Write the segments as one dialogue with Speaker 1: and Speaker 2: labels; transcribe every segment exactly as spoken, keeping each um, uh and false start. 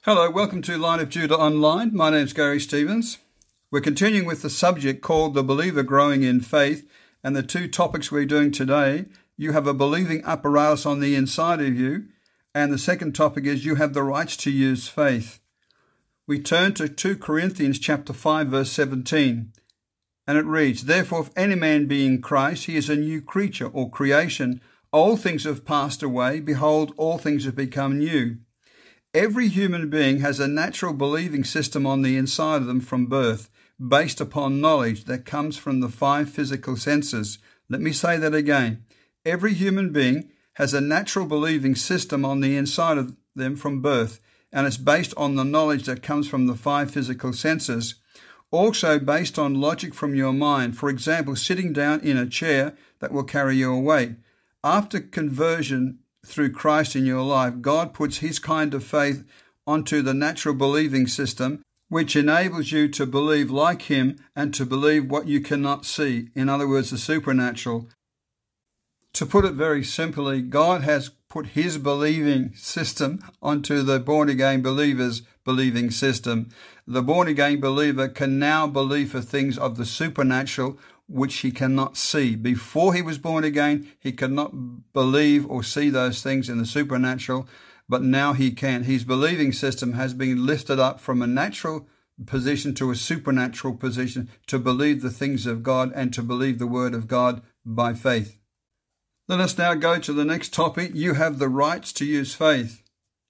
Speaker 1: Hello, welcome to Light of Judah Online. My name's Gary Stevens. We're continuing with the subject called The Believer Growing in Faith, and the two topics we're doing today, you have a believing apparatus on the inside of you, and the second topic is you have the rights to use faith. We turn to Second Corinthians chapter five, verse seventeen, and it reads, Therefore, if any man be in Christ, he is a new creature or creation. Old things have passed away. Behold, all things have become new. Every human being has a natural believing system on the inside of them from birth, based upon knowledge that comes from the five physical senses. Let me say that again. Every human being has a natural believing system on the inside of them from birth, and it's based on the knowledge that comes from the five physical senses. Also based on logic from your mind. For example, sitting down in a chair that will carry your weight. After conversion through Christ in your life, God puts his kind of faith onto the natural believing system, which enables you to believe like him and to believe what you cannot see. In other words, the supernatural. To put it very simply, God has put his believing system onto the born-again believer's believing system. The born-again believer can now believe for things of the supernatural which he cannot see. Before he was born again, he could not believe or see those things in the supernatural, but now he can. His believing system has been lifted up from a natural position to a supernatural position to believe the things of God and to believe the word of God by faith. Let us now go to the next topic. You have the rights to use faith.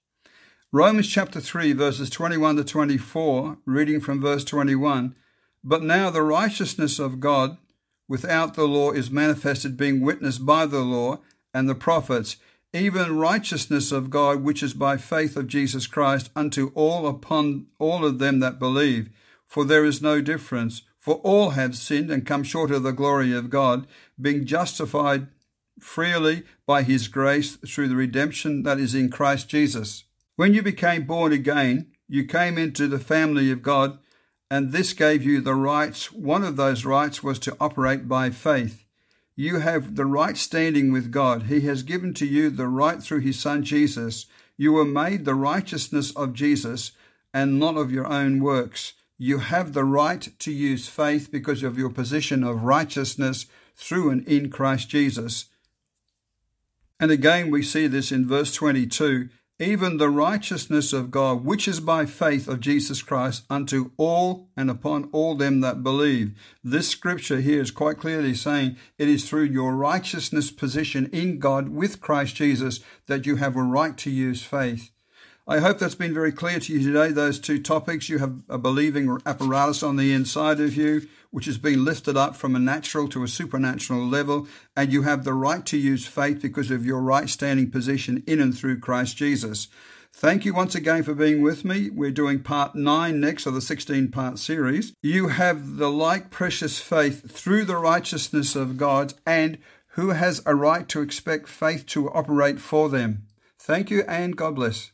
Speaker 1: Romans chapter three, verses twenty-one to twenty-four, reading from verse twenty-one. But now the righteousness of God without the law is manifested, being witnessed by the law and the prophets, even righteousness of God, which is by faith of Jesus Christ, unto all upon all of them that believe. For there is no difference. For all have sinned and come short of the glory of God, being justified freely by his grace through the redemption that is in Christ Jesus. When you became born again, you came into the family of God, and this gave you the rights. One of those rights was to operate by faith. You have the right standing with God. He has given to you the right through his son Jesus. You were made the righteousness of Jesus and not of your own works. You have the right to use faith because of your position of righteousness through and in Christ Jesus. And again we see this in verse twenty-two. Even the righteousness of God, which is by faith of Jesus Christ, unto all and upon all them that believe. This scripture here is quite clearly saying it is through your righteousness position in God with Christ Jesus that you have a right to use faith. I hope that's been very clear to you today, those two topics. You have a believing apparatus on the inside of you, which has been lifted up from a natural to a supernatural level, and you have the right to use faith because of your right standing position in and through Christ Jesus. Thank you once again for being with me. We're doing part nine next of the sixteen-part series. You have the like precious faith through the righteousness of God, and who has a right to expect faith to operate for them. Thank you and God bless.